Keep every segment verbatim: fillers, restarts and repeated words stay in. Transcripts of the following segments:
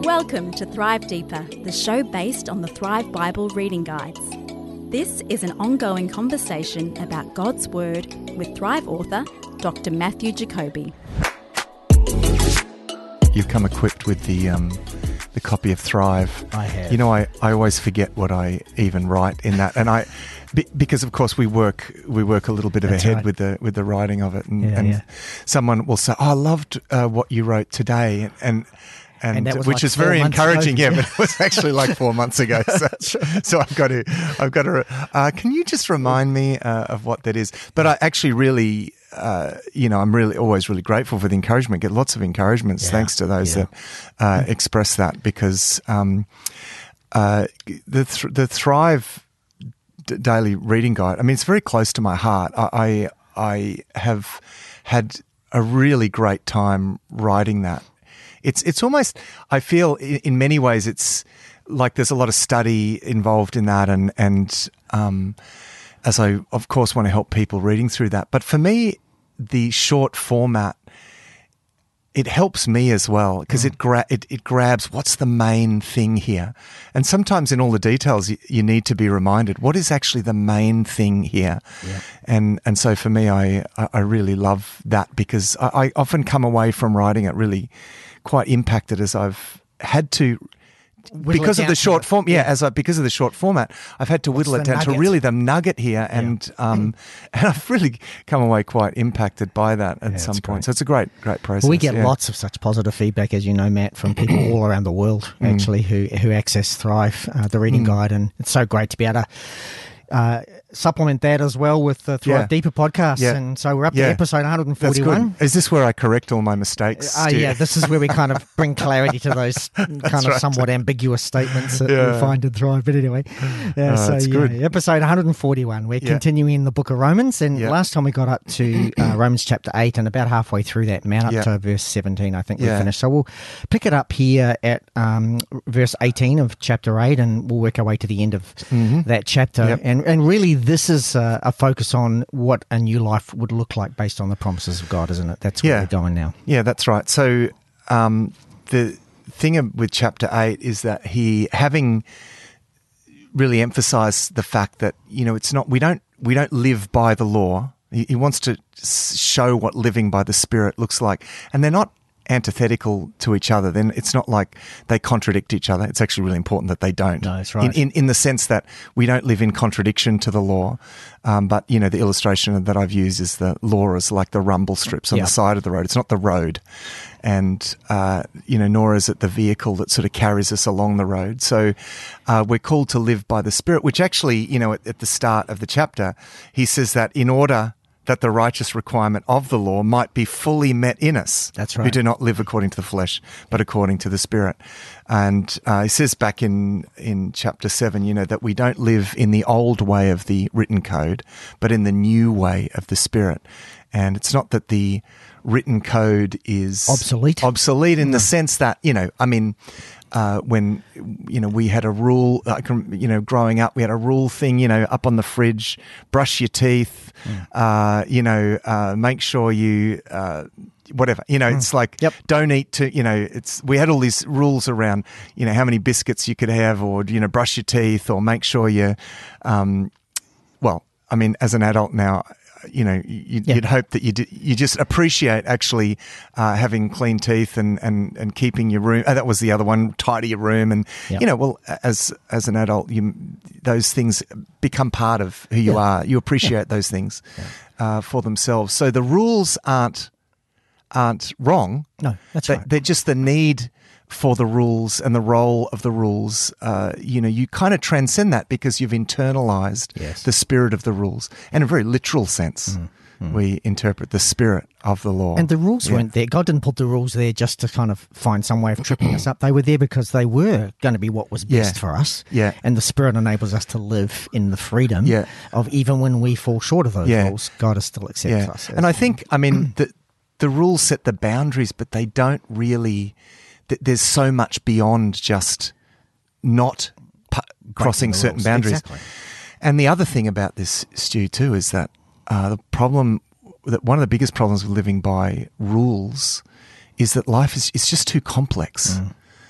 Welcome to Thrive Deeper, the show based on the Thrive Bible reading guides. This is an ongoing conversation about God's Word with Thrive author, Doctor Matthew Jacoby. You've come equipped with the um, the copy of Thrive. I have. You know, I, I always forget what I even write in that, and I be, because of course we work we work a little bit of That's ahead right. with the with the writing of it, and, Yeah, and yeah. someone will say, "Oh, I loved uh, what you wrote today," and. and And, And that was which like is four very months encouraging, ago. yeah. But it was actually like four months ago. So, so I've got to, I've got to. Uh, can you just remind me uh, of what that is? But I actually really, uh, you know, I'm really always really grateful for the encouragement. Get lots of encouragements Yeah, thanks to those yeah. that uh, express that, because um, uh, the th- the Thrive D- daily reading guide. I mean, it's very close to my heart. I I, I have had a really great time writing that. It's it's almost, I feel in, in many ways it's like there's a lot of study involved in that, and and um, as I of course want to help people reading through that. But for me, the short format, it helps me as well, because Mm. it, gra- it it grabs what's the main thing here, and sometimes in all the details you, you need to be reminded what is actually the main thing here, Yeah. and and so for me, I I I really love that, because I, I often come away from writing it really quite impacted, as I've had to. Whittle Because it of down the to short the- form, yeah, yeah. as I, because of the short format, I've had to What's whittle it the down to nugget? really the nugget here, and um, and I've really come away quite impacted by that at Yeah, some it's point. great. So it's a great, great process. Well, we get yeah. lots of such positive feedback, as you know, Matt, from people all around the world, Mm. actually, who who access Thrive, uh, the reading guide, and it's so great to be able to uh, supplement that as well with the Thrive Yeah. Deeper podcast. Yeah. And so we're up Yeah. to episode one That's forty-one. good. Is this where I correct all my mistakes? Uh, Stu? yeah, this is where we kind of bring clarity to those kind of right. somewhat ambiguous statements that we Yeah. find in Thrive. But anyway, yeah, Oh, so that's yeah, good. episode one forty-one. We're Yeah. continuing in the book of Romans, and Yeah. last time we got up to uh, Romans chapter eight, and about halfway through that, man, up Yeah. to verse seventeen, I think we Yeah. finished. So we'll pick it up here at um, verse eighteen of chapter eight, and we'll work our way to the end of that chapter. Mm-hmm. Yep. And and really, this is uh, a focus on what a new life would look like based on the promises of God, isn't it? That's where Yeah. we're going now. Yeah, that's right. So um, the thing with chapter eight is that he, having really emphasized the fact that, you know, it's not, we don't we don't live by the law. He, he wants to s- show what living by the Spirit looks like, and they're not antithetical to each other. Then it's not like they contradict each other. It's actually really important that they don't. No, that's right. In, in, in the sense that we don't live in contradiction to the law, um, but, you know, the illustration that I've used is the law is like the rumble strips on Yeah. the side of the road. It's not the road. And, uh, you know, nor is it the vehicle that sort of carries us along the road. So uh, we're called to live by the Spirit, which actually, you know, at, at the start of the chapter, he says that in order that the righteous requirement of the law might be fully met in us. That's Who right. do not live according to the flesh, but according to the Spirit. And uh, he says back in, in chapter seven, you know, that we don't live in the old way of the written code, but in the new way of the Spirit. And it's not that the written code is Obsolete. obsolete in the sense that, you know, I mean, uh, when, you know, we had a rule, I can, you know, growing up, we had a rule thing, you know, up on the fridge, brush your teeth, uh, you know, uh, make sure you, uh, whatever, you know, it's like, Yep. don't eat to, you know, it's, we had all these rules around, you know, how many biscuits you could have, or, you know, brush your teeth, or make sure you, um, well, I mean, as an adult now, you know, you, Yeah. you'd hope that you d- you just appreciate actually uh, having clean teeth and, and, and keeping your room. Oh, that was the other one, tidy your room, and Yeah. you know, well, as as an adult, you those things become part of who you Yeah. are. You appreciate those things uh, for themselves. So the rules aren't aren't wrong. No, that's They- right. They're just the need for the rules and the role of the rules. Uh, you know, you kind of transcend that because you've internalized Yes. the spirit of the rules. And in a very literal sense, we interpret the spirit of the law. And the rules Yeah. weren't there. God didn't put the rules there just to kind of find some way of tripping us up. They were there because they were going to be what was best Yeah. for us. Yeah. And the Spirit enables us to live in the freedom Yeah. of even when we fall short of those Yeah. rules, God is still accepts Yeah. us. And I think, I mean, the, the rules set the boundaries, but they don't really, th- there's so much beyond just not pu- crossing the certain rules. boundaries. Exactly. And the other thing about this, Stu, too, is that uh, the problem, that one of the biggest problems with living by rules is that life is, is just too complex. Mm.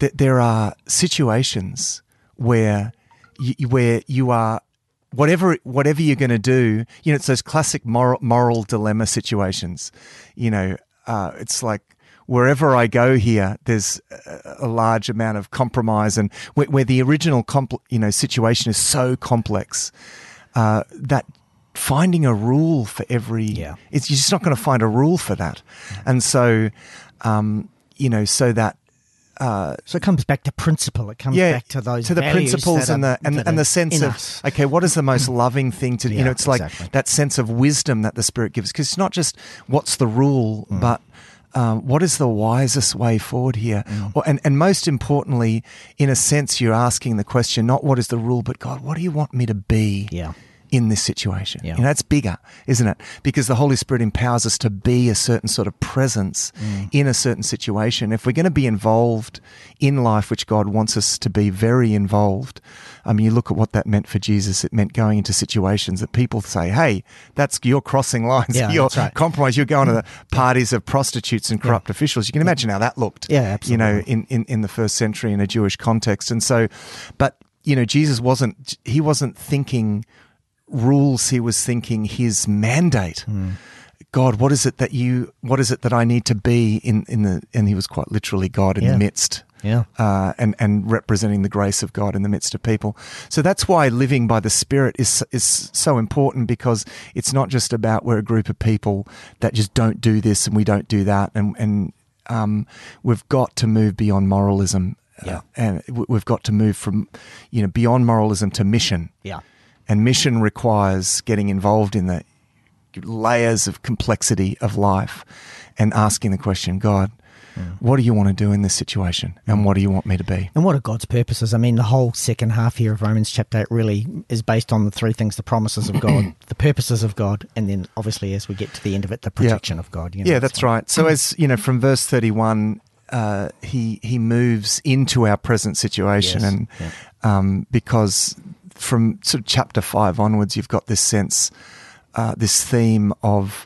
th- there are situations where you, where you are, whatever whatever you're going to do, you know, it's those classic moral, moral dilemma situations. You know, uh, it's like wherever I go here, there's a, a large amount of compromise, and where, where the original compl- you know situation is so complex uh, that finding a rule for every, yeah. it's you're just not going to find a rule for that, and so um, you know, so that. Uh, so it comes back to principle. It comes yeah, back to those to the values principles that and are, the and, that and are the sense in of us. okay, what is the most loving thing to Yeah, you know? It's like exactly. that sense of wisdom that the Spirit gives, because it's not just what's the rule, Mm. but um, what is the wisest way forward here? Mm. Or, and and most importantly, in a sense, you're asking the question not what is the rule, but God, what do you want me to be? Yeah. In this situation. Yeah. You know, it's bigger, isn't it? Because the Holy Spirit empowers us to be a certain sort of presence Mm. in a certain situation. If we're going to be involved in life, which God wants us to be very involved, I mean, you look at what that meant for Jesus. It meant going into situations that people say, hey, that's you're crossing lines. Yeah, you're that's right. compromised. You're going to the parties of prostitutes and corrupt officials. You can imagine how that looked, Yeah, absolutely. you know, in, in, in the first century in a Jewish context. And so, but, you know, Jesus wasn't, he wasn't thinking rules, he was thinking his mandate. Mm. God, what is it that you, what is it that I need to be in, in the, and he was quite literally God in Yeah. the midst, Yeah. uh, and, and representing the grace of God in the midst of people. So that's why living by the Spirit is, is so important, because it's not just about we're a group of people that just don't do this and we don't do that. And, and, um, we've got to move beyond moralism. Yeah. Uh, and w- we've got to move from, you know, beyond moralism to mission. Yeah. And mission requires getting involved in the layers of complexity of life and asking the question, God, Mm. what do you want to do in this situation? And what do you want me to be? And what are God's purposes? I mean, the whole second half here of Romans chapter eight really is based on the three things: the promises of God, the purposes of God, and then obviously as we get to the end of it, the protection of God. You know, Yeah, that's like- right. So as, you know, from verse thirty-one, uh, he he moves into our present situation. Yes. And Yeah. um, because from sort of chapter five onwards, you've got this sense, uh, this theme of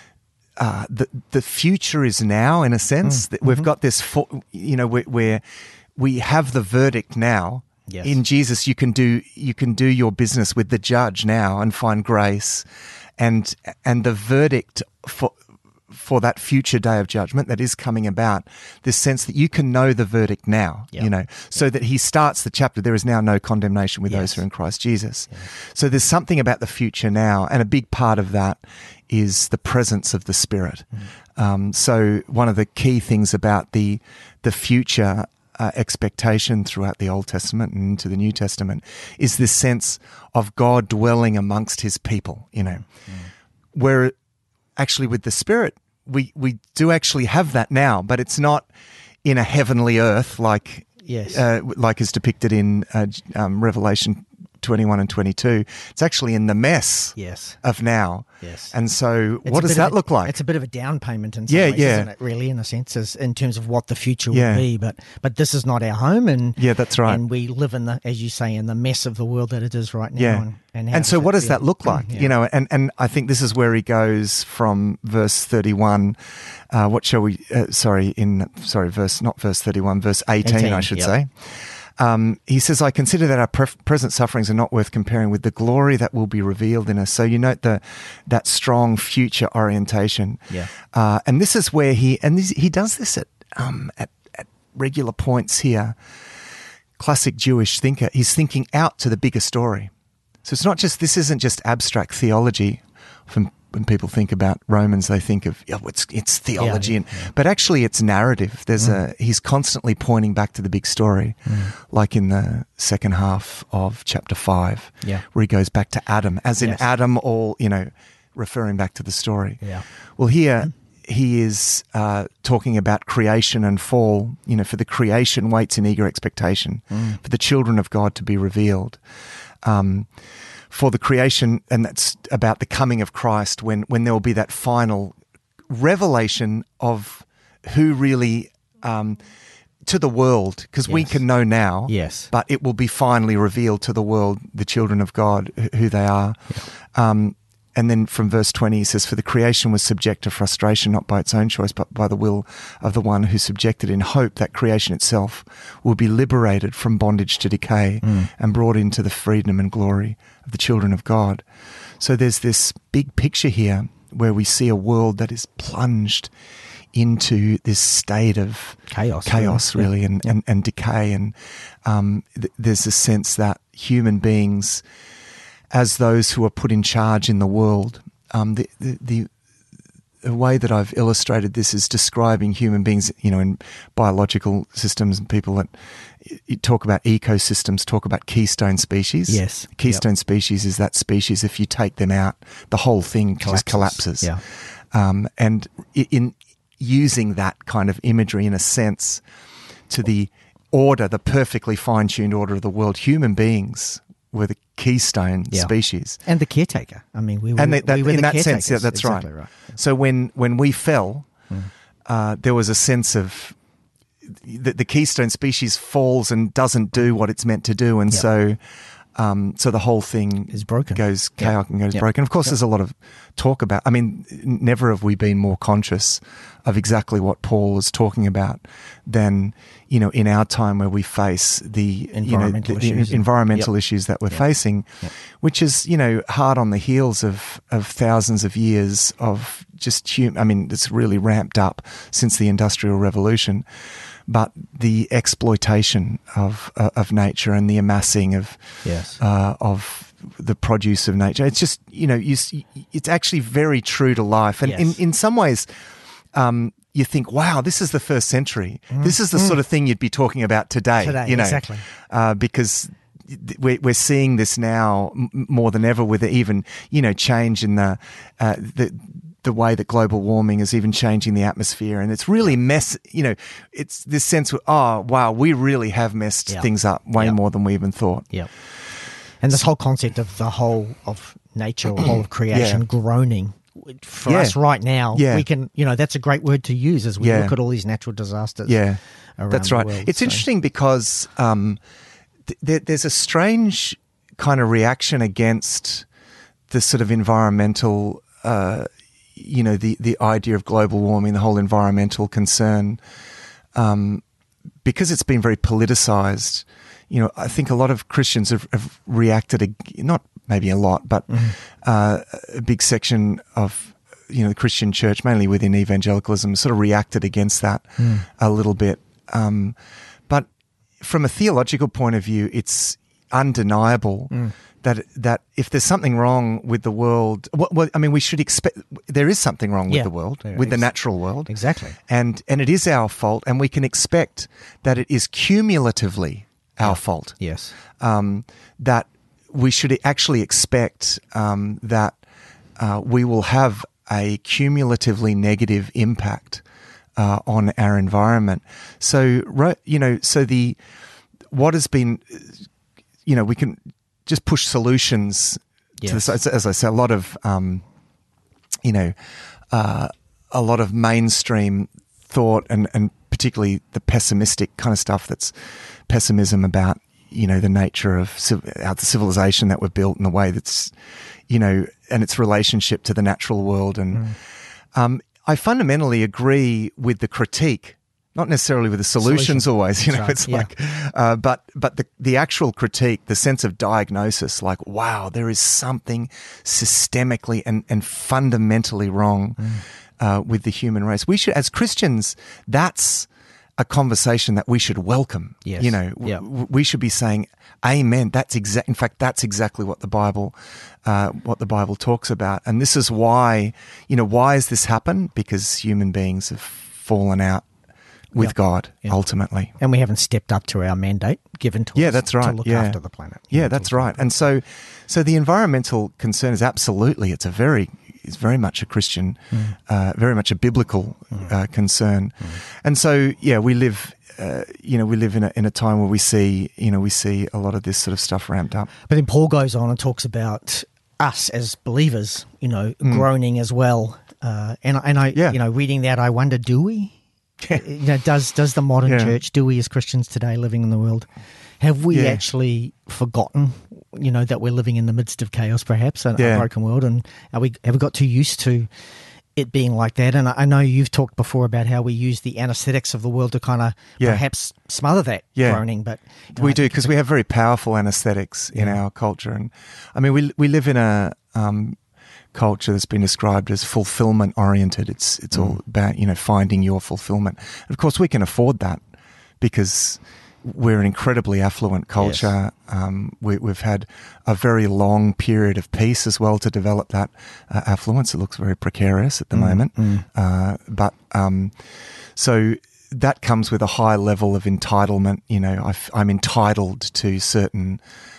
uh, the the future is now, in a sense. Mm, That we've mhm. got this, for, you know, where, where we have the verdict now. Yes. In Jesus, you can do you can do your business with the judge now and find grace, and and the verdict for. for that future day of judgment that is coming about, this sense that you can know the verdict now, Yeah. you know, so that he starts the chapter, there is now no condemnation with Yes. those who are in Christ Jesus. Yes. So there's something about the future now, and a big part of that is the presence of the Spirit. Mm. Um, so one of the key things about the the future uh, expectation throughout the Old Testament and into the New Testament is this sense of God dwelling amongst his people, you know, mm. where actually with the Spirit, we, we do actually have that now, but it's not in a heavenly earth like Yes. uh, like is depicted in uh, um, Revelation twenty-one and twenty-two. It's actually in the mess Yes. of now. Yes. And so It's what a does bit that of a- look like? It's a bit of a down payment in some Yeah, ways, yeah. isn't it, really, in a sense, as, in terms of what the future Yeah. will be. But but this is not our home, and Yeah, that's right. And we live in the, as you say, in the mess of the world that it is right now. Yeah. And, and, how And so what does feel? that look like? Yeah. You know, and, and I think this is where he goes from verse thirty-one. Uh, what shall we, uh, sorry, in, sorry, verse, not verse thirty-one, verse eighteen, eighteen, I should yep. say. Um, he says, I consider that our pre- present sufferings are not worth comparing with the glory that will be revealed in us. So you note the that strong future orientation. Yeah. Uh, and this is where he, and this, he does this at, um, at, at regular points here. Classic Jewish thinker. He's thinking out to the bigger story. So it's not just, this isn't just abstract theology. From when people think about Romans, they think of, oh, it's, it's theology, Yeah, and yeah. but actually it's narrative. There's Mm. a, he's constantly pointing back to the big story, Mm. like in the second half of chapter five, Yeah. where he goes back to Adam, as in Yes. Adam, all, you know, referring back to the story. Yeah. Well, here he is uh, talking about creation and fall. You know, for the creation waits in eager expectation Mm. for the children of God to be revealed. Um, for the creation, and that's about the coming of Christ, when, when there will be that final revelation of who really, um, to the world, because we Yes. can know now, Yes. but it will be finally revealed to the world, the children of God, wh- who they are. Um, and then from verse twenty, he says, "For the creation was subject to frustration, not by its own choice, but by the will of the one who subjected, in hope that creation itself will be liberated from bondage to decay mm. and brought into the freedom and glory of the children of God." So there's this big picture here where we see a world that is plunged into this state of chaos, chaos really, really yeah. and, yeah. and, and decay. And um, th- there's a sense that human beings, as those who are put in charge in the world, um, the, the, the, the way that I've illustrated this is describing human beings, you know, in biological systems, and people that you talk about ecosystems, talk about keystone species. Yes. Keystone yep. species is that species, if you take them out, the whole thing collapses. just collapses. Yeah. Um, and in using that kind of imagery, in a sense, to the order, the perfectly fine-tuned order of the world, human beings were the keystone yeah. species, and the caretaker. I mean, we were, and they, that, we were in the that caretakers. sense, yeah, that's exactly right. right. So when when we fell, mm. uh, there was a sense of the, the keystone species falls and doesn't do what it's meant to do, and yep. so. Um, so the whole thing is broken, goes chaotic yep. and goes yep. broken. Of course, yep. there's a lot of talk about. I mean, never have we been more conscious of exactly what Paul is talking about than you know in our time where we face the environmental you know the, issues, the environmental yep. issues that we're yep. facing, yep. which is you know hard on the heels of of thousands of years of just hum- I mean, it's really ramped up since the Industrial Revolution. But the exploitation of uh, of nature and the amassing of yes. uh, of the produce of nature, it's just you know you, it's actually very true to life, and yes. in in some ways, um, you think, wow, this is the first century. Mm. This is the mm. sort of thing you'd be talking about today. Today, you know, exactly, uh, because. We're, we're seeing this now more than ever with even, you know, change in the, uh, the, the way that global warming is even changing the atmosphere. And it's really mess, you know, it's this sense of, oh, wow, we really have messed yeah. things up way yeah. more than we even thought. Yeah. And this whole concept of the whole of nature, or whole of creation yeah. groaning, for yeah. us right now, yeah. we can, you know, that's a great word to use as we yeah. look at all these natural disasters. Yeah, around that's the right. world, It's so. interesting because um, th- there's a strange kind of reaction against the sort of environmental, uh, you know, the, the idea of global warming, the whole environmental concern, um, because it's been very politicized. You know, I think a lot of Christians have, have reacted, not maybe a lot, but mm. uh, a big section of, you know, the Christian church, mainly within evangelicalism, sort of reacted against that mm. a little bit. Um, but from a theological point of view, it's undeniable mm. that that if there's something wrong with the world, well, well I mean, we should expect there is something wrong with yeah, the world, with is. the Ex- natural world, exactly, and and it is our fault, and we can expect that it is cumulatively our yeah. fault. Yes, um, that we should actually expect um, that uh, we will have a cumulatively negative impact uh, on our environment. So, you know, so the what has been, you know, we can just push solutions yes. to this. As I say, a lot of, um, you know, uh, a lot of mainstream thought and, and particularly the pessimistic kind of stuff that's pessimism about, you know, the nature of the civilization that we've built and the way that's, you know, and its relationship to the natural world. And mm. um, I fundamentally agree with the critique, not necessarily with the solutions Solution. always, you know, right. it's yeah. like, uh, but but the, the actual critique, the sense of diagnosis, like, wow, there is something systemically and, and fundamentally wrong mm. uh, with the human race. We should, as Christians, that's a conversation that we should welcome. Yes. You know, yeah. w- we should be saying, "Amen." That's exact. In fact, that's exactly what the Bible, uh, what the Bible talks about. And this is why, you know, why has this happened? Because human beings have fallen out with yep. God yep. ultimately, and we haven't stepped up to our mandate given to yeah, us that's right. to look yeah. after the planet. Yeah, that's right. And so, so the environmental concern is absolutely. It's a very is very much a Christian, mm. uh, very much a biblical mm. uh, concern. Mm. And so, yeah, we live, uh, you know, we live in a in a time where we see, you know, we see a lot of this sort of stuff ramped up. But then Paul goes on and talks about us as believers, you know, mm. groaning as well. Uh, and and I, yeah. you know, reading that, I wonder, do we? you know, does does the modern yeah. church, do we as Christians today living in the world, have we yeah. actually forgotten you know, that we're living in the midst of chaos, perhaps, a, Yeah. a broken world, and are we have we got too used to it being like that? And I, I know you've talked before about how we use the anesthetics of the world to kind of Yeah. perhaps smother that Yeah. groaning, but you know, We I do, think because we have very powerful anesthetics in Yeah. our culture. And I mean, we we live in a um, culture that's been described as fulfillment oriented. It's it's all about, you know, finding your fulfillment. And of course, we can afford that because we're an incredibly affluent culture. Um, we, we've had a very long period of peace as well to develop that uh, affluence. It looks very precarious at the moment. Uh, but um, so that comes with a high level of entitlement. You know, I've, I'm entitled to certain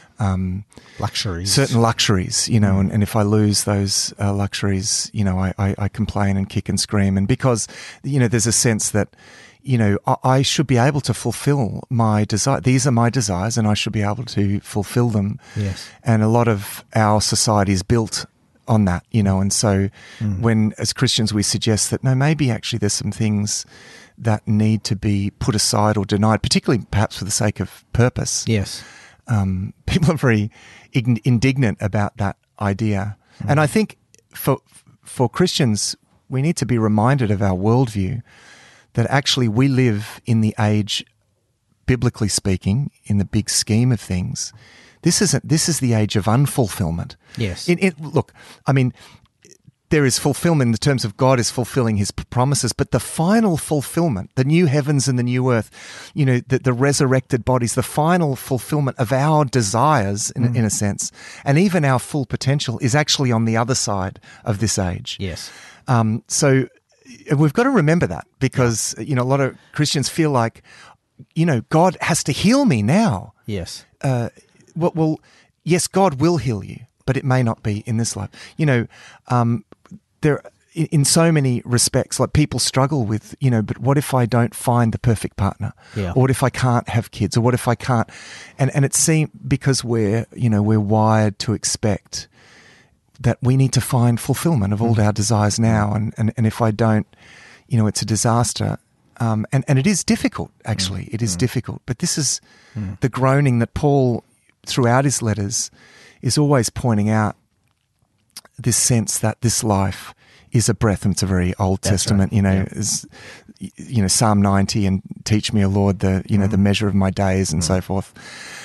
um, luxuries. certain luxuries, you know, and, and if I lose those uh, luxuries, you know, I, I, I complain and kick and scream. And because, you know, there's a sense that, you know, I, I should be able to fulfill my desire. These are my desires and I should be able to fulfill them. Yes. And a lot of our society is built on that, you know, and so Mm. when as Christians we suggest that, no, maybe actually there's some things that need to be put aside or denied, particularly perhaps for the sake of purpose. Yes. Um, people are very ign- indignant about that idea. Mm. And I think for for Christians, we need to be reminded of our worldview, that actually we live in the age, biblically speaking, in the big scheme of things, this isn't. This is the age of unfulfillment. Yes. In, in, look, I mean, there is fulfillment in the terms of God is fulfilling his promises, but the final fulfillment, the new heavens and the new earth, you know, the, the resurrected bodies, the final fulfillment of our desires, in, mm. in a sense, and even our full potential is actually on the other side of this age. Yes. Um, so we've got to remember that, because, you know, a lot of Christians feel like, you know, God has to heal me now. Yes. Uh, well, well, yes, God will heal you, but it may not be in this life. You know, um, there in, in so many respects, like people struggle with, you know, but what if I don't find the perfect partner? Yeah. Or what if I can't have kids? Or what if I can't? And and it seems, because we're, you know, we're wired to expect that we need to find fulfillment of all mm. our desires now. And, and, and if I don't, you know, it's a disaster. Um, and, and it is difficult, actually. Mm. It is mm. difficult. But this is mm. the groaning that Paul, throughout his letters, is always pointing out, this sense that this life is a breath. And it's a very Old That's Testament, right. you know, yeah. is, you know, Psalm ninety and teach me, O Lord, the, you know, mm. the measure of my days and mm. so forth.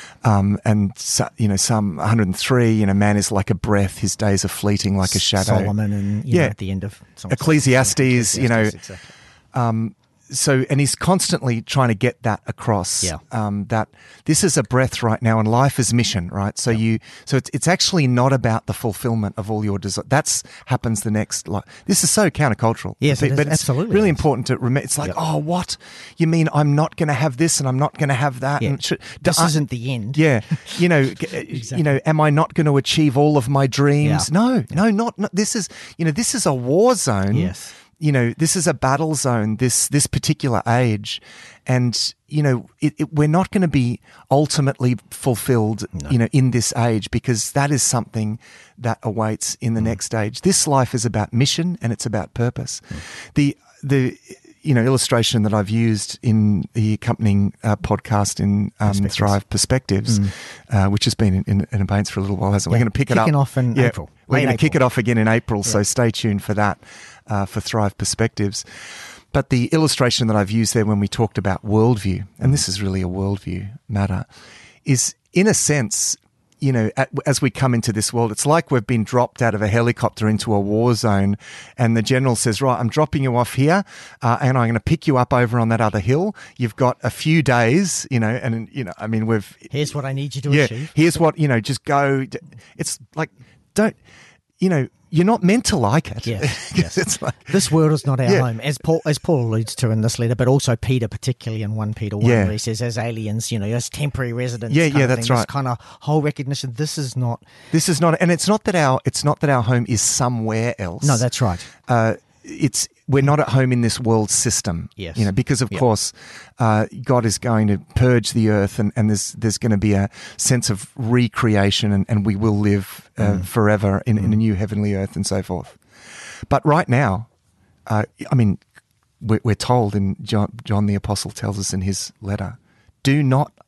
Um, and, you know, Psalm one hundred three, you know, man is like a breath, his days are fleeting like a shadow. Solomon and, you yeah. know, at the end of Ecclesiastes, Ecclesiastes, you know, exactly. um, so, and he's constantly trying to get that across, yeah. um, that this is a breath right now and life is mission, right? So yeah. you, so it's, it's actually not about the fulfillment of all your desires. That's happens the next life. This is so countercultural. Yes, but, it is. but it's Absolutely really is. important to remember. It's like, yep. oh, what? You mean I'm not going to have this and I'm not going to have that? Yeah. And should, this I, isn't the end. Yeah. You know, exactly. you know, am I not going to achieve all of my dreams? Yeah. No, no, not, not, this is, you know, this is a war zone. Yes. You know, this is a battle zone, this this particular age. And, you know, it, it, we're not going to be ultimately fulfilled, no. you know, in this age, because that is something that awaits in the mm. next age. This life is about mission and it's about purpose. Mm. The, the, you know, illustration that I've used in the accompanying uh, podcast in um, Perspectives. Thrive Perspectives, mm. uh, which has been in, in, in abeyance for a little while, hasn't it? Yeah. We're going to pick Kicking it up. Kicking off in yeah. April. We're going to kick it off again in April, yeah. so stay tuned for that, uh, for Thrive Perspectives. But the illustration that I've used there when we talked about worldview, and this is really a worldview matter, is in a sense, you know, at, as we come into this world, it's like we've been dropped out of a helicopter into a war zone, and the general says, right, I'm dropping you off here, uh, and I'm going to pick you up over on that other hill. You've got a few days, you know, and, you know, I mean, we've... Here's what I need you to yeah, achieve. Here's what, you know, just go. It's like, don't, you know, you're not meant to like it. Yeah, yes. It's like, this world is not our yeah. home, as Paul as Paul alludes to in this letter, but also Peter, particularly in First Peter one, yeah. where he says, as aliens, you know, as temporary residents. Yeah, yeah, of that's thing, right. This kind of whole recognition. This is not. This is not, and it's not that our it's not that our home is somewhere else. No, that's right. Uh, it's we're not at home in this world system. Yes. You know, because of yep. course, uh, God is going to purge the earth, and, and there's there's going to be a sense of recreation, and, and we will live uh, mm. forever in, mm. in a new heavenly earth and so forth. But right now, uh, I mean, we're, we're told, and John, John the Apostle tells us in his letter, do not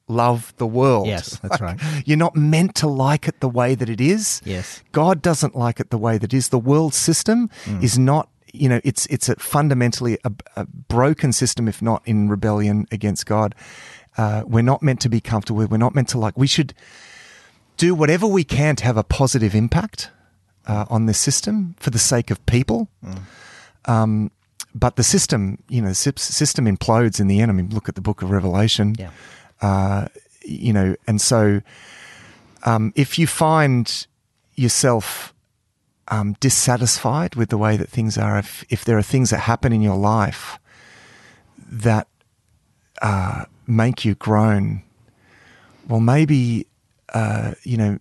love the world. Yes, that's Like, right. You're not meant to like it the way that it is. Yes. God doesn't like it the way that it is. The world system Mm. is not, you know, it's it's a fundamentally a, a broken system, if not in rebellion against God. Uh, we're not meant to be comfortable with. We're not meant to like. We should do whatever we can to have a positive impact uh, on this system for the sake of people. Mm. Um, but the system, you know, the sy- system implodes in the end. I mean, look at the book of Revelation. Yeah. Uh, you know, and so um, if you find yourself um, dissatisfied with the way that things are, if, if there are things that happen in your life that uh, make you groan, well, maybe, uh, you know,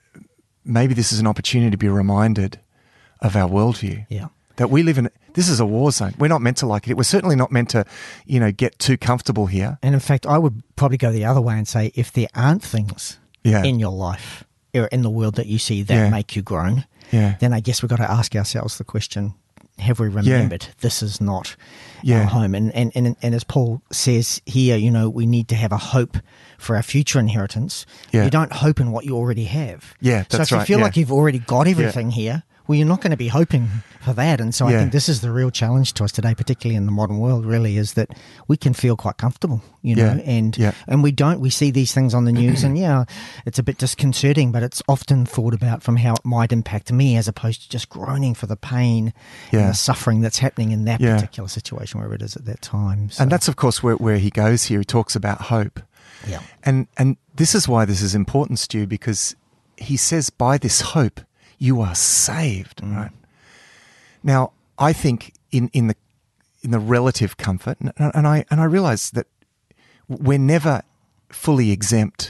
maybe this is an opportunity to be reminded of our worldview. Yeah. That we live in, this is a war zone. We're not meant to like it. We're certainly not meant to, you know, get too comfortable here. And in fact, I would probably go the other way and say, if there aren't things Yeah. in your life or in the world that you see that Yeah. make you groan, Yeah. then I guess we've got to ask ourselves the question, have we remembered this is not Yeah. our home? And, and, and, and as Paul says here, you know, we need to have a hope for our future inheritance. Yeah. You don't hope in what you already have. Yeah, So that's if you right, feel yeah. like you've already got everything here, well, you're not going to be hoping for that. And so I Yeah. think this is the real challenge to us today, particularly in the modern world, really, is that we can feel quite comfortable, you know, Yeah. and Yeah. and we don't. We see these things on the news and, yeah, it's a bit disconcerting, but it's often thought about from how it might impact me as opposed to just groaning for the pain Yeah. and the suffering that's happening in that Yeah. particular situation, wherever it is at that time. So, And that's, of course, where, where he goes here. He talks about hope. yeah. And and this is why this is important, Stu, because he says by this hope you are saved, Mm. right? Now, I think in, in the in the relative comfort, and, and I and I realise that we're never fully exempt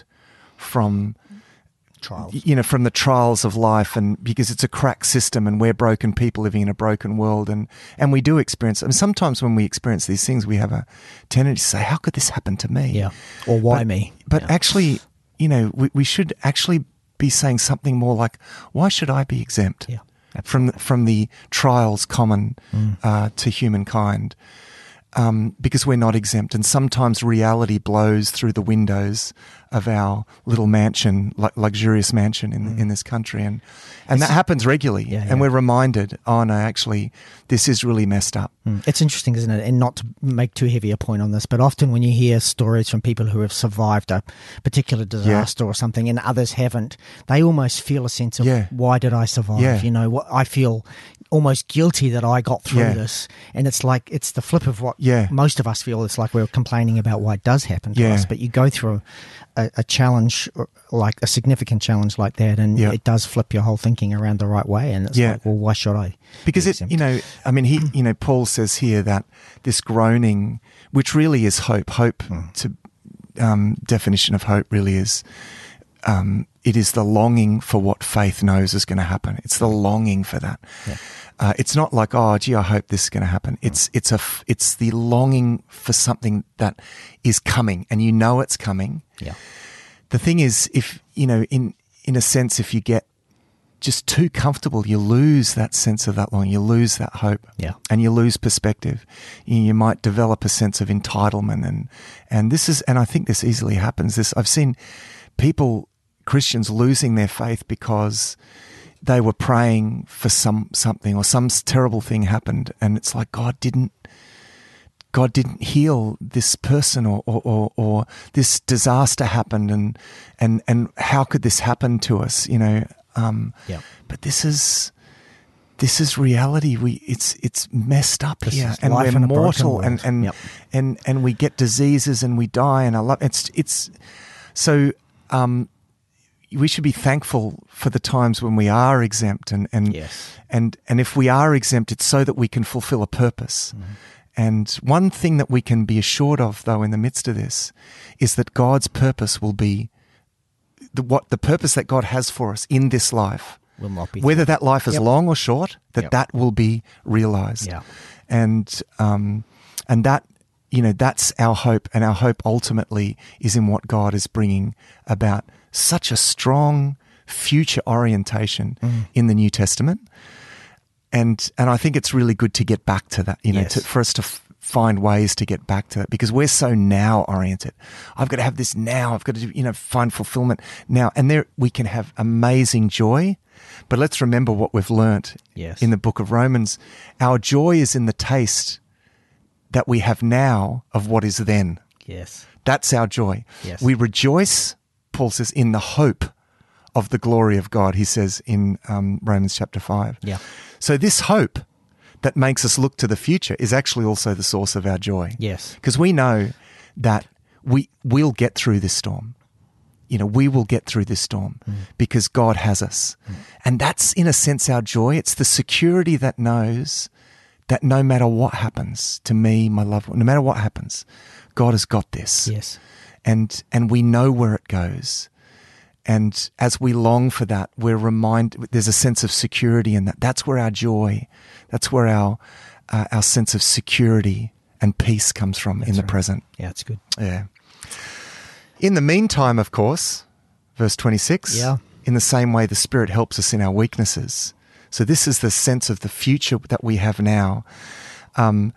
from Trials. you know from the trials of life, and because it's a cracked system and we're broken people living in a broken world, and and we do experience. I mean, sometimes when we experience these things, we have a tendency to say, "How could this happen to me?" Yeah. Or why But- me? But Yeah. actually, you know, we, we should actually be saying something more like, "Why should I be exempt Yeah. from the, from the trials common uh, to humankind?" Um, because we're not exempt, and sometimes reality blows through the windows of our little mansion, lu- luxurious mansion in in this country, and and that happens regularly. Yeah, and yeah. we're reminded, oh no, actually, this is really messed up. Mm. It's interesting, isn't it? And not to make too heavy a point on this, but often when you hear stories from people who have survived a particular disaster or something and others haven't, they almost feel a sense of, Yeah. why did I survive? Yeah. You know, what I feel almost guilty that I got through Yeah. this. And it's like, it's the flip of what Yeah. most of us feel. It's like we're complaining about why it does happen to Yeah. us. But you go through a, a challenge, or like a significant challenge like that, and Yeah. it does flip your whole thinking around the right way. And it's Yeah. like, well, why should I? Because be it, exempt? you know, I mean, he, you know, Paul says here that this groaning, which really is hope, hope to um, definition of hope really is, um, it is the longing for what faith knows is going to happen. It's the longing for that. Yeah. Uh, it's not like, oh, gee, I hope this is going to happen. It's it's a f- it's the longing for something that is coming, and you know it's coming. Yeah. The thing is, if you know, in in a sense, if you get just too comfortable, you lose that sense of that longing. You lose that hope. Yeah. And you lose perspective. You, you might develop a sense of entitlement, and and this is, and I think this easily happens. This I've seen people, Christians, losing their faith because they were praying for some something or some terrible thing happened, and it's like God didn't God didn't heal this person, or or, or, or this disaster happened, and and and how could this happen to us? You know, um, Yeah. but this is this is reality. We it's it's messed up This here, is and life we're in a broken mortal, and world. and, Yep. and and we get diseases and we die, and I love it's it's so. Um, we should be thankful for the times when we are exempt, and and Yes. and and if we are exempt, it's so that we can fulfill a purpose. Mm-hmm. And one thing that we can be assured of, though, in the midst of this, is that God's purpose will be the what the purpose that God has for us in this life, Will not be whether that life is Yep. long or short, that Yep. that will be realized. Yeah. And um, and that. You know, that's our hope, and our hope ultimately is in what God is bringing about. Such a strong future orientation Mm. in the New Testament, and and I think it's really good to get back to that. You know, Yes. to, for us to f- find ways to get back to that because we're so now oriented. I've got to have this now. I've got to, you know, find fulfillment now. And there we can have amazing joy. But let's remember what we've learnt yes. in the book of Romans. Our joy is in the taste that we have now of what is then. Yes. That's our joy. Yes. We rejoice, Paul says, in the hope of the glory of God, he says in um, Romans chapter five. Yeah. So this hope that makes us look to the future is actually also the source of our joy. Yes. Because we know that we will get through this storm. You know, we will get through this storm mm. because God has us. Mm. And that's, in a sense, our joy. It's the security that knows that no matter what happens to me, my loved one, no matter what happens, God has got this. Yes. And and we know where it goes. And as we long for that, we're reminded, there's a sense of security in that. That's where our joy, that's where our uh, our sense of security and peace comes from that's in the right. present. Yeah, it's good. Yeah. In the meantime, of course, verse twenty-six, yeah. in the same way the Spirit helps us in our weaknesses. So this is the sense of the future that we have now. Um,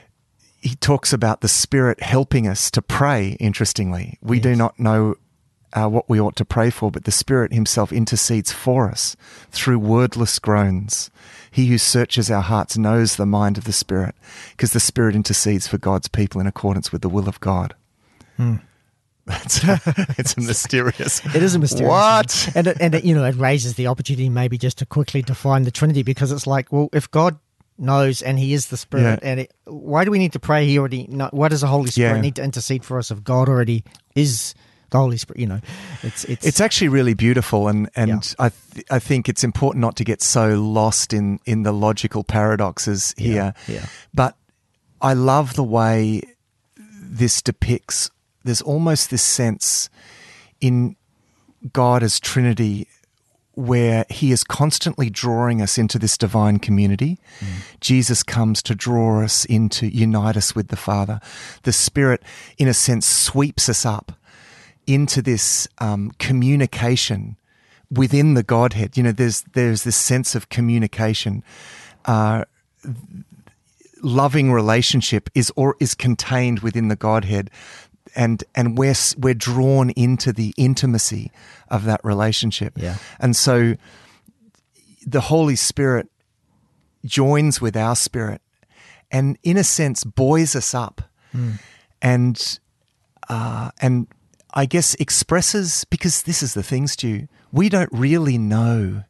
he talks about the Spirit helping us to pray, interestingly. We yes. do not know uh, what we ought to pray for, but the Spirit himself intercedes for us through wordless groans. He who searches our hearts knows the mind of the Spirit, because the Spirit intercedes for God's people in accordance with the will of God. Hmm. It's a, it's a mysterious. It is a mysterious. What? Thing. And it, and it, you know, it raises the opportunity maybe just to quickly define the Trinity, because it's like, well, if God knows and He is the Spirit, yeah. and it, why do we need to pray? He already know, why does the Holy Spirit yeah. need to intercede for us if God already is the Holy Spirit? You know, it's it's it's actually really beautiful, and and yeah. I th- I think it's important not to get so lost in in the logical paradoxes here. Yeah. yeah. But I love the way this depicts. There's almost this sense in God as Trinity where He is constantly drawing us into this divine community. Mm. Jesus comes to draw us into, unite us with the Father. The Spirit, in a sense, sweeps us up into this um, communication within the Godhead. You know, there's there's this sense of communication. Uh, loving relationship is or is contained within the Godhead. And and we're we're drawn into the intimacy of that relationship, yeah. and so the Holy Spirit joins with our spirit, and in a sense buoys us up, mm. and uh, and I guess expresses, because this is the thing, Stu, we don't really know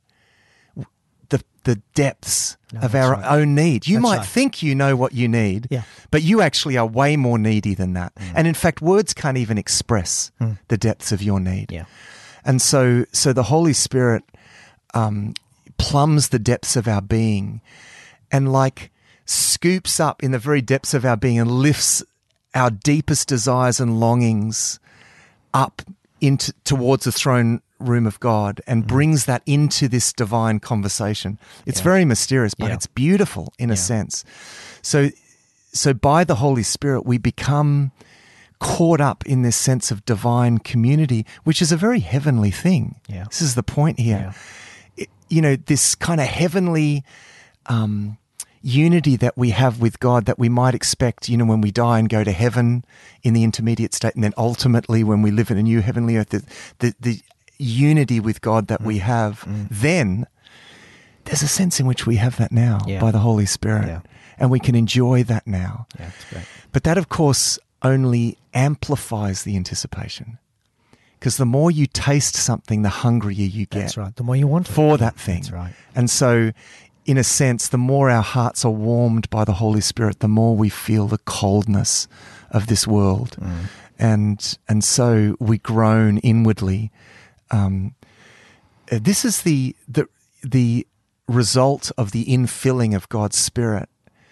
the the depths no, of our right. own need. You that's might right. think you know what you need, yeah. but you actually are way more needy than that. Mm. And in fact, words can't even express mm. the depths of your need. Yeah. And so, so the Holy Spirit um, plumbs the depths of our being, and like scoops up in the very depths of our being and lifts our deepest desires and longings up into towards the throne room of God, and mm. brings that into this divine conversation. It's yeah. very mysterious, but yeah. it's beautiful in yeah. a sense. So, so by the Holy Spirit, we become caught up in this sense of divine community, which is a very heavenly thing. Yeah. This is the point here. Yeah. It, you know, this kind of heavenly um, unity that we have with God that we might expect, you know, when we die and go to heaven in the intermediate state, and then ultimately when we live in a new heavenly earth, the the, the unity with God that mm. we have, mm. then there's a sense in which we have that now yeah. by the Holy Spirit, yeah. and we can enjoy that now. Yeah, that's great. But that, of course, only amplifies the anticipation, because the more you taste something, the hungrier you get. That's right. The more you want for it. that thing. That's right. And so, in a sense, the more our hearts are warmed by the Holy Spirit, the more we feel the coldness of this world, mm. and and so we groan inwardly. Um, this is the the the result of the infilling of God's Spirit.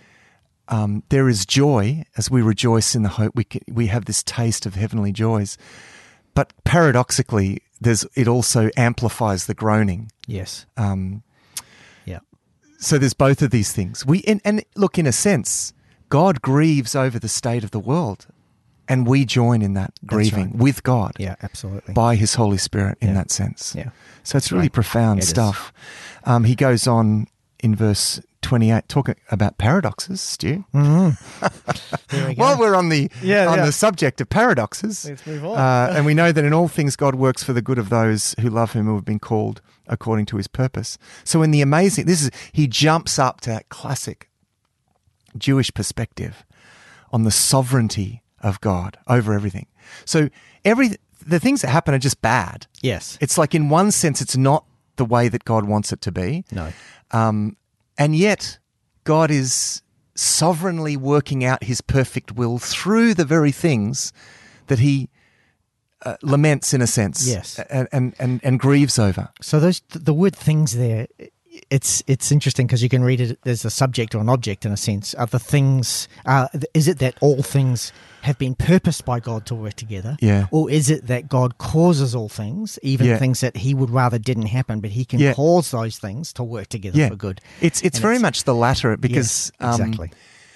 Um, there is joy as we rejoice in the hope. We can, we have this taste of heavenly joys, but paradoxically, there's it also amplifies the groaning. Yes. Um, yeah. So there's both of these things. We and, and look, in a sense, God grieves over the state of the world, and we join in that grieving right. with God. Yeah, absolutely. By His Holy Spirit in yeah. that sense. Yeah. So it's really right. profound yeah, it stuff. Um, he goes on in verse twenty-eight, talking about paradoxes, Stu. Mm-hmm. There we go. While we're on the Yeah, on yeah. the subject of paradoxes, Let's move on. uh, and we know that in all things God works for the good of those who love Him, who have been called according to His purpose. So in the amazing, this is he jumps up to that classic Jewish perspective on the sovereignty of God over everything. So every the things that happen are just bad. Yes. It's like in one sense, it's not the way that God wants it to be. No. Um, and yet, God is sovereignly working out His perfect will through the very things that He uh, laments, in a sense, Yes. and, and, and, and grieves over. So those the word things there, it's it's interesting because you can read it as a subject or an object in a sense. Are the things, uh, is it that all things have been purposed by God to work together? Yeah. Or is it that God causes all things, even Yeah. things that He would rather didn't happen, but He can Yeah. cause those things to work together Yeah, for good? it's it's And very it's- much the latter because Yes, um, exactly.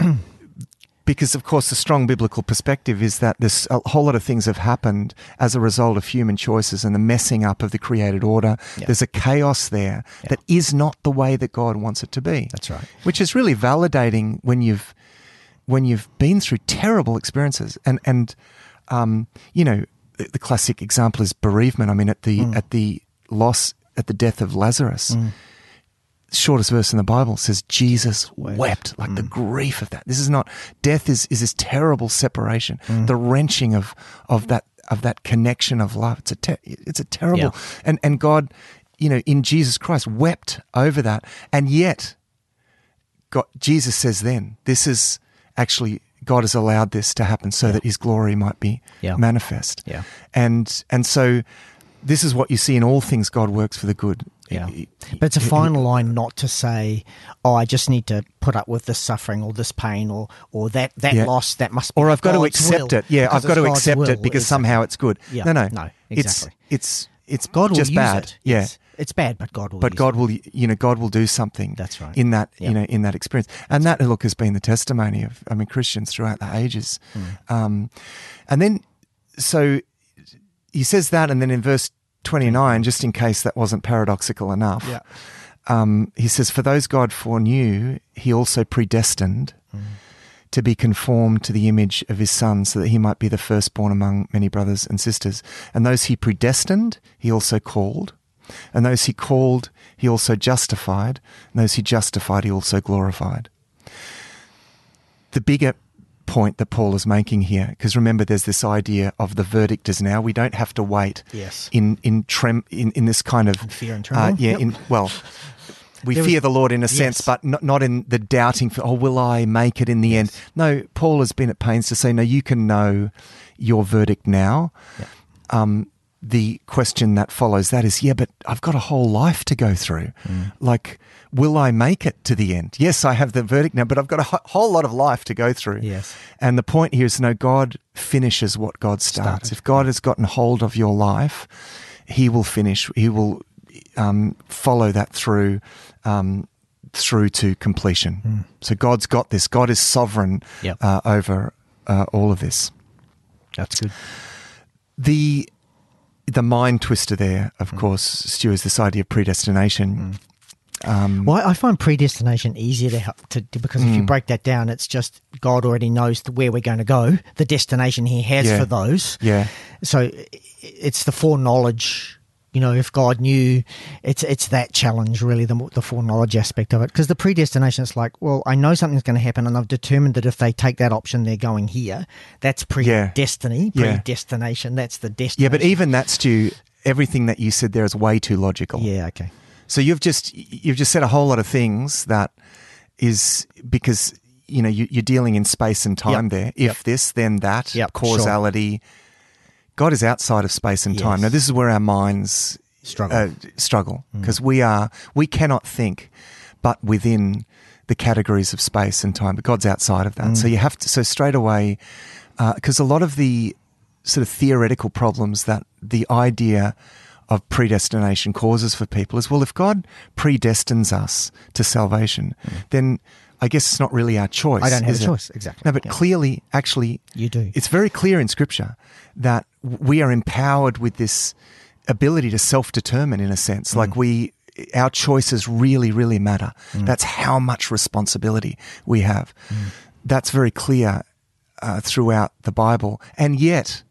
because of course the strong biblical perspective is that this a whole lot of things have happened as a result of human choices and the messing up of the created order. Yeah. There's a chaos there Yeah. that is not the way that God wants it to be. That's right. Which is really validating when you've when you've been through terrible experiences and and um, you know the, the classic example is bereavement. I mean at the Mm. at the loss at the death of Lazarus. Mm. Shortest verse in the Bible says Jesus Wept. wept, like Mm. the grief of that. This is not death is is this terrible separation, Mm. the wrenching of of that of that connection of love. It's a te- it's a terrible Yeah. and and God, you know, in Jesus Christ wept over that, and yet God Jesus says then this is actually God has allowed this to happen so Yeah. that His glory might be Yeah. manifest. Yeah. And and so this is what you see in all things. God works for the good. Yeah. He- But it's a he- fine line not to say, oh, I just need to put up with this suffering or this pain or or that, that Yeah. loss, that must be Or I've got to God's accept will, it. Yeah, because I've got it's to God's accept will. it because Exactly. somehow it's good. Yeah. No, no, No, It's exactly. it's it's God will just use bad. it. Yeah. Yes. It's bad, but God will But use God it. will, you know, God will do something. That's right. In that, Yeah. you know, in that experience, and that look has been the testimony of, I mean, Christians throughout the ages. Mm. Um, and then, so he says that, and then in verse twenty-nine, just in case that wasn't paradoxical enough, Yeah. um, he says, "For those God foreknew, He also predestined." Mm. To be conformed to the image of His Son, so that He might be the firstborn among many brothers and sisters. And those He predestined, He also called. And those He called, He also justified. And those He justified, He also glorified. The bigger point that Paul is making here, because remember there's this idea of the verdict is now. We don't have to wait Yes. in in trem in, in this kind of... In fear and uh, trembling. yeah, Yep. in well... We There fear was- the Lord in a sense, Yes. but not, not in the doubting, for, oh, will I make it in the end? No, Paul has been at pains to say, no, you can know your verdict now. Yeah. Um, the question that follows that is, yeah, but I've got a whole life to go through. Mm. Like, will I make it to the end? Yes, I have the verdict now, but I've got a ho- whole lot of life to go through. Yes. And the point here is, no, God finishes what God starts. Started. If God has gotten hold of your life, He will finish. He will um, follow that through. Um, through to completion. Mm. So God's got this. God is sovereign Yep. uh, over uh, all of this. That's good. The the mind twister there, of mm. course, Stu, is this idea of predestination. Mm. Um, Well, I find predestination easier to help to, to because if you Mm. break that down, it's just God already knows where we're going to go, the destination He has Yeah. for those. yeah, So i- it's the foreknowledge. You know, if God knew, it's it's that challenge really, the the foreknowledge aspect of it. Because the predestination, it's like, well, I know something's going to happen, and I've determined that if they take that option, they're going here. That's predestiny, Yeah. predestination. That's the destination. yeah. But even that, Stu, everything that you said there is way too logical. yeah, okay, So you've just you've just said a whole lot of things that is because you know you, you're dealing in space and time Yep. there. If Yep. this, then that, Yep, causality. God is outside of space and time. Yes. Now, this is where our minds struggle. uh, struggle because we are we cannot think, but within the categories of space and time. But God's outside of that, Mm. so you have to. So straight away, because a lot of the sort of theoretical problems that the idea of predestination causes for people is, well, if God predestines us to salvation, Mm. then I guess it's not really our choice. I don't have is a it? choice, exactly. No, but Yeah. clearly, actually, You do. it's very clear in Scripture that we are empowered with this ability to self-determine, in a sense. Mm. Like we, our choices really, really matter. Mm. That's how much responsibility we have. Mm. That's very clear uh, throughout the Bible. And yet,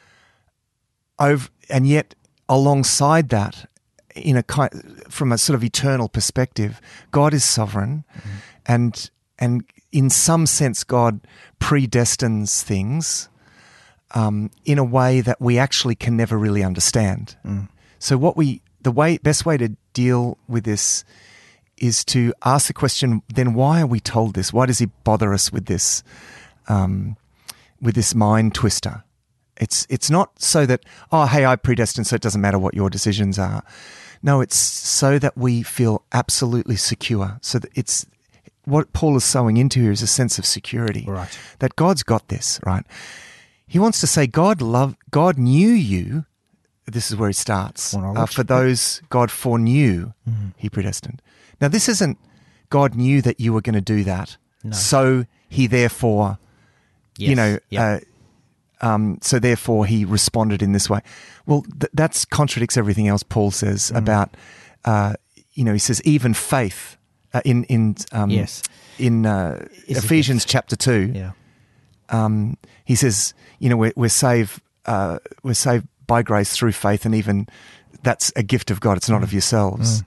over, and yet alongside that, in a kind, from a sort of eternal perspective, God is sovereign, mm. and and in some sense, God predestines things um, in a way that we actually can never really understand. Mm. So, what we the way best way to deal with this is to ask the question: then why are we told this? Why does He bother us with this, um, with this mind twister? It's it's not so that, oh, hey, I predestined, so it doesn't matter what your decisions are. No, it's so that we feel absolutely secure. So that it's what Paul is sowing into here is a sense of security, right? That God's got this, right? He wants to say God love God knew you. This is where he starts. Uh, for those God foreknew, mm-hmm. He predestined. Now, this isn't God knew that you were going to do that, no. so He therefore, yes. you know. Yep. Uh, Um, so therefore he responded in this way. Well, th- that contradicts everything else Paul says mm. about, uh, you know, he says even faith uh, in in um, yes. in uh, Ephesians chapter two. Yeah. Um, he says, you know, we're, we're saved uh, we're saved by grace through faith, and even that's a gift of God. It's not mm. of yourselves. Mm.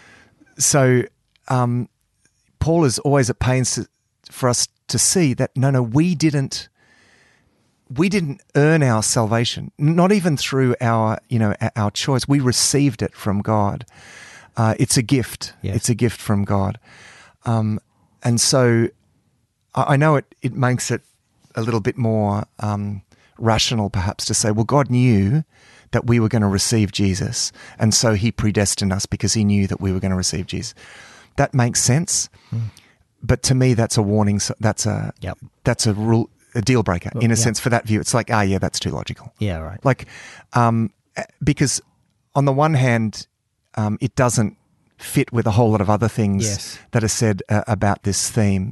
So um, Paul is always at pains to, for us to see that no, no, we didn't. We didn't earn our salvation, not even through our, you know, our choice. We received it from God. Uh, it's a gift. Yes. It's a gift from God. Um, and so I, I know it, it makes it a little bit more um, rational perhaps to say, well, God knew that we were going to receive Jesus, and so He predestined us because He knew that we were going to receive Jesus. That makes sense. Mm. But to me, that's a warning. That's a, yep. that's a rule. A deal breaker in a yeah. sense for that view. It's like, ah, yeah, that's too logical. Yeah, right. Like, um, because on the one hand, um, it doesn't fit with a whole lot of other things yes. that are said uh, about this theme.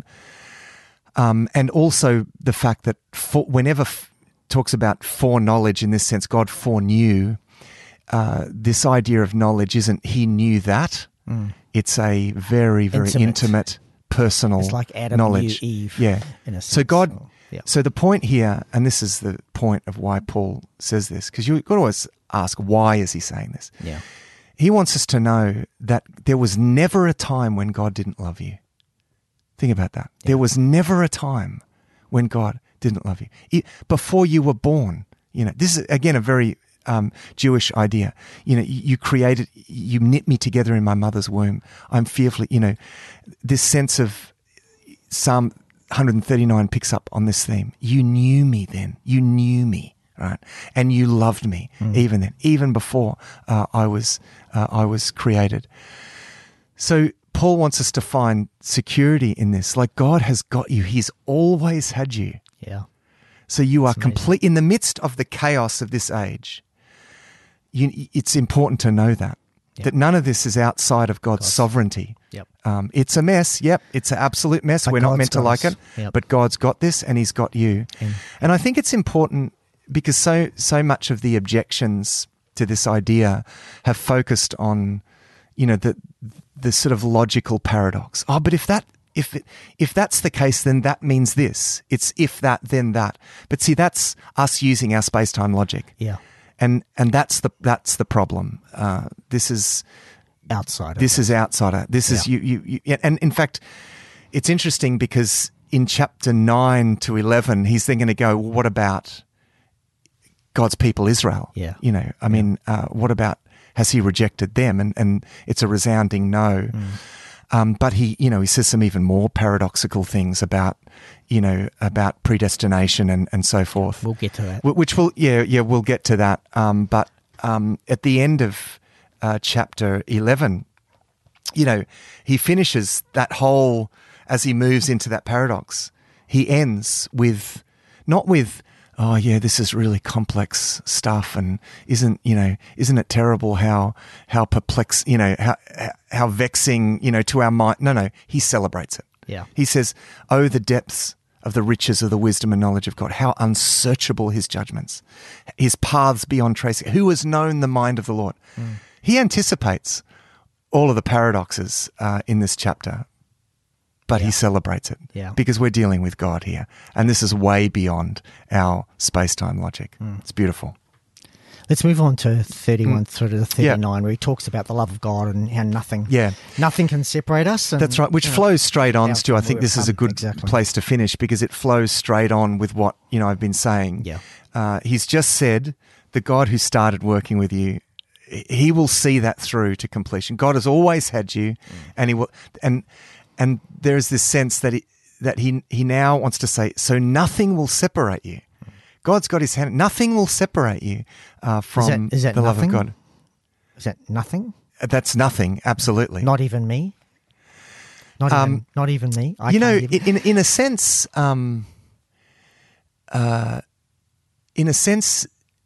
Um, and also the fact that for, whenever f- talks about foreknowledge in this sense, God foreknew, uh, this idea of knowledge isn't He knew that. Mm. It's a very, very intimate, intimate personal it's like Adam knowledge. Knew Eve. Yeah. In a sense. So God... Or, yeah. So the point here, and this is the point of why Paul says this, because you've got to always ask, why is he saying this? Yeah. He wants us to know that there was never a time when God didn't love you. Think about that. Yeah. There was never a time when God didn't love you. It, before you were born, you know, this is, again, a very um, Jewish idea. You know, you, you created, you knit me together in my mother's womb. I'm fearfully, you know, this sense of Psalm one thirty-nine picks up on this theme. You knew me then. You knew me, right? And you loved me mm. even then, even before uh, I was uh, I was created. So Paul wants us to find security in this. Like God has got you. He's always had you. Yeah. So you That's are complete in the midst of the chaos of this age. You, it's important to know that. Yep. That none of this is outside of God's, God's. sovereignty. Yep. Um, it's a mess. Yep. It's an absolute mess. But We're God's not meant to like it, yep. but God's got this and He's got you. Mm. And I think it's important because so, so much of the objections to this idea have focused on, you know, the, the sort of logical paradox. Oh, but if that, if, it, if that's the case, then that means this. It's if that, then that. But see, that's us using our space-time logic. Yeah. And and that's the that's the problem. Uh, this is outsider. This is outsider. This yeah. is you, you. You. And in fact, it's interesting because in chapter nine to eleven, he's then going to go, well, what about God's people, Israel? Yeah. You know, I yeah. mean, uh, what about has He rejected them? And and it's a resounding no. Mm. Um, but he, you know, he says some even more paradoxical things about, you know, about predestination and, and so forth. We'll get to that. Which will, yeah, yeah, we'll get to that. Um, but um, at the end of uh, chapter eleven, you know, he finishes that whole, as he moves into that paradox, he ends with, not with, oh yeah, this is really complex stuff, and isn't you know isn't it terrible how how perplex you know how how vexing you know to our mind? No, no, he celebrates it. Yeah, he says, "Oh, the depths of the riches of the wisdom and knowledge of God! How unsearchable His judgments, His paths beyond tracing. Who has known the mind of the Lord?" Mm. He anticipates all of the paradoxes uh, in this chapter, but yeah. he celebrates it yeah. because we're dealing with God here. And this is way beyond our space-time logic. Mm. It's beautiful. Let's move on to thirty-one mm. through to thirty-nine, yeah. where he talks about the love of God and how nothing, yeah. nothing can separate us. And, That's right, which you know, flows straight on, Stu. I think this is a good exactly. place to finish because it flows straight on with what you know I've been saying. Yeah. Uh, he's just said, the God who started working with you, he will see that through to completion. God has always had you, mm. and he will, and and there is this sense that he that he he now wants to say, so nothing will separate you. God's got his hand. Nothing will separate you uh, from is that, is that the nothing? love of God. Is that nothing? That's nothing. Absolutely. Not even me. Not um, even. Not even me. I you know, even... in in a sense, um, uh, in a sense,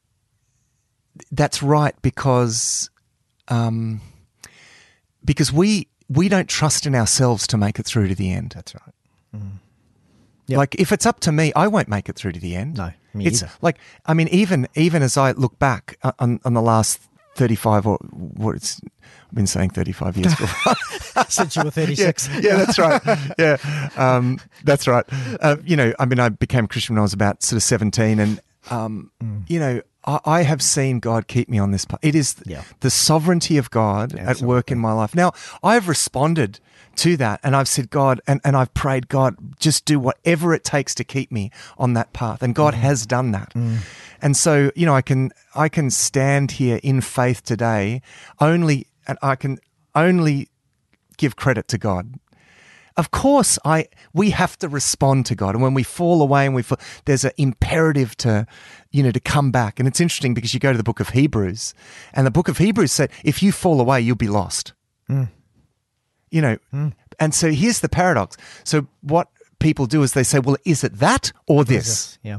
that's right because, um, because we we don't trust in ourselves to make it through to the end. That's right. Mm. Yep. Like if it's up to me, I won't make it through to the end. No, me it's either. Like I mean, even even as I look back on, on the last thirty-five or what it's, I've been saying thirty-five years before. Since you were thirty-six. Yeah, yeah, that's right. Yeah, um, that's right. Uh, you know, I mean, I became a Christian when I was about sort of seventeen, and um, mm. you know, I, I have seen God keep me on this path. It is yeah. the sovereignty of God Absolutely. At work in my life. Now, I've responded to that, and I've said, God, and, and I've prayed, God, just do whatever it takes to keep me on that path. And God mm. has done that. Mm. And so, you know, I can I can stand here in faith today only, and I can only give credit to God. Of course, I we have to respond to God, and when we fall away, and we fall, there's an imperative to, you know, to come back. And it's interesting because you go to the book of Hebrews, and the book of Hebrews said, if you fall away, you'll be lost. Mm. You know, mm. and so here's the paradox. So what people do is they say, well, is it that or this? this? Yeah.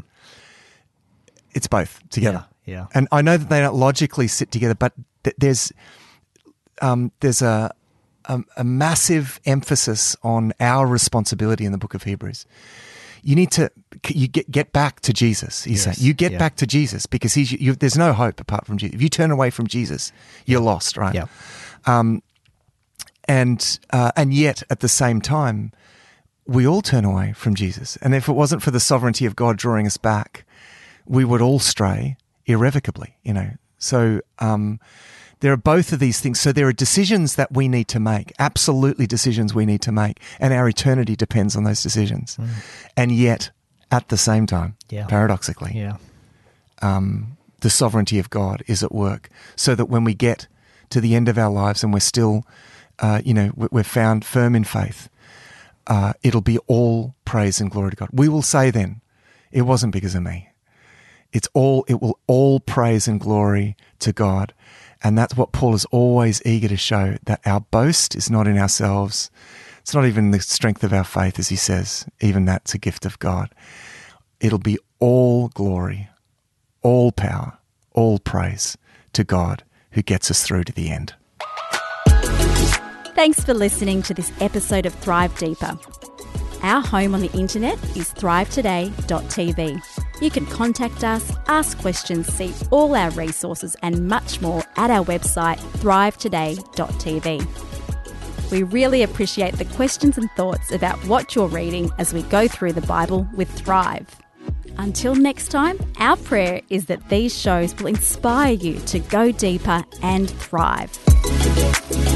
It's both together. Yeah, yeah. And I know that they don't logically sit together, but th- there's um, there's a, a a massive emphasis on our responsibility in the book of Hebrews. You need to you get get back to Jesus. He's yes, saying you get yeah. back to Jesus because he's you, there's no hope apart from Jesus. If you turn away from Jesus, you're yeah. lost, right? Yeah. Um, and uh, and yet at the same time, we all turn away from Jesus. And if it wasn't for the sovereignty of God drawing us back, we would all stray irrevocably, you know. So um, there are both of these things. So there are decisions that we need to make, absolutely decisions we need to make, and our eternity depends on those decisions. Mm. And yet, at the same time, yeah. paradoxically, yeah. um, the sovereignty of God is at work, so that when we get to the end of our lives and we're still, uh, you know, we're found firm in faith, uh, it'll be all praise and glory to God. We will say then, it wasn't because of me. It's all, it will all praise and glory to God. And that's what Paul is always eager to show, that our boast is not in ourselves. It's not even the strength of our faith, as he says. Even that's a gift of God. It'll be all glory, all power, all praise to God who gets us through to the end. Thanks for listening to this episode of Thrive Deeper. Our home on the internet is thrive today dot t v. You can contact us, ask questions, see all our resources and much more at our website thrive today dot t v. We really appreciate the questions and thoughts about what you're reading as we go through the Bible with Thrive. Until next time, our prayer is that these shows will inspire you to go deeper and thrive.